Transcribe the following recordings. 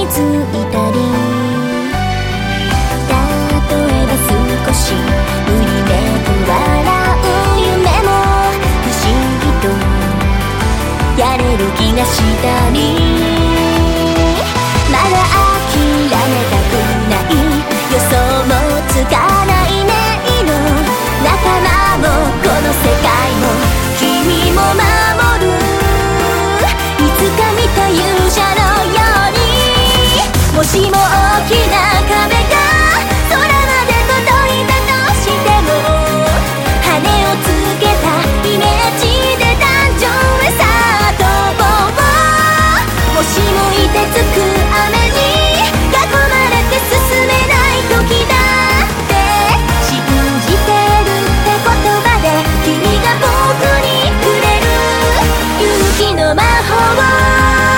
づいたり、例えば少し無理めと笑う夢も不思議とやれる気がしたり、まだ諦めたくない、予想もつかない音色、仲間もこの世界も君も守る、いつか見た勇者のように、もしも大きな壁が空まで届いたとしても、羽をつけたイメージで誕生へさあ飛ぼう、もしも凍てつく雨に囲まれて進めない時だって信じてるって言葉で君が僕にくれる勇気の魔法。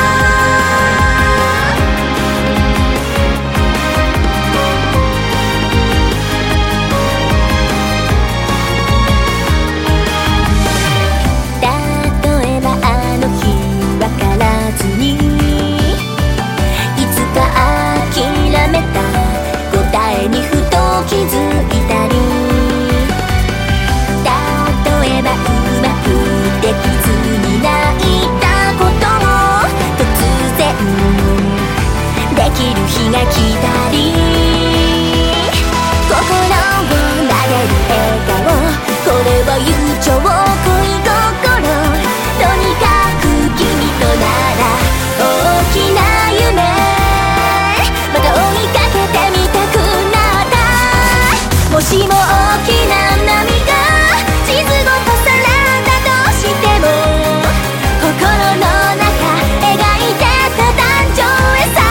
日が来たり、心を撫でる笑顔、これは友情恋心、とにかく君となら大きな夢、また追いかけてみたくなった、もしも大きな波が地図ごとさらったとしても、心の中描いてた誕生へさ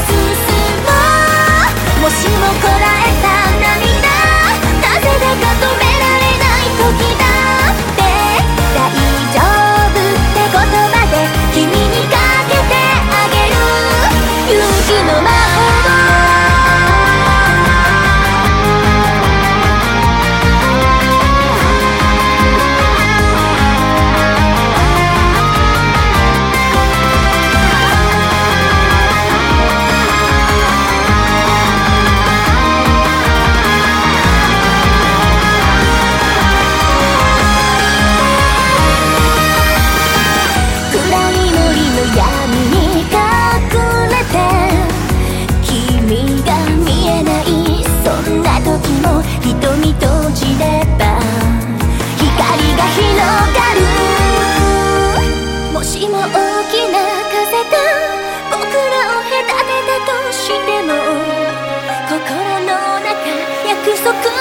もしもこらえた涙、なぜだか止められない時だって大丈夫って言葉で君にかけてあげる勇気の魔法。瞳閉じれば光が広がる、もしも大きな風が僕らを隔てたとしても、心の中約束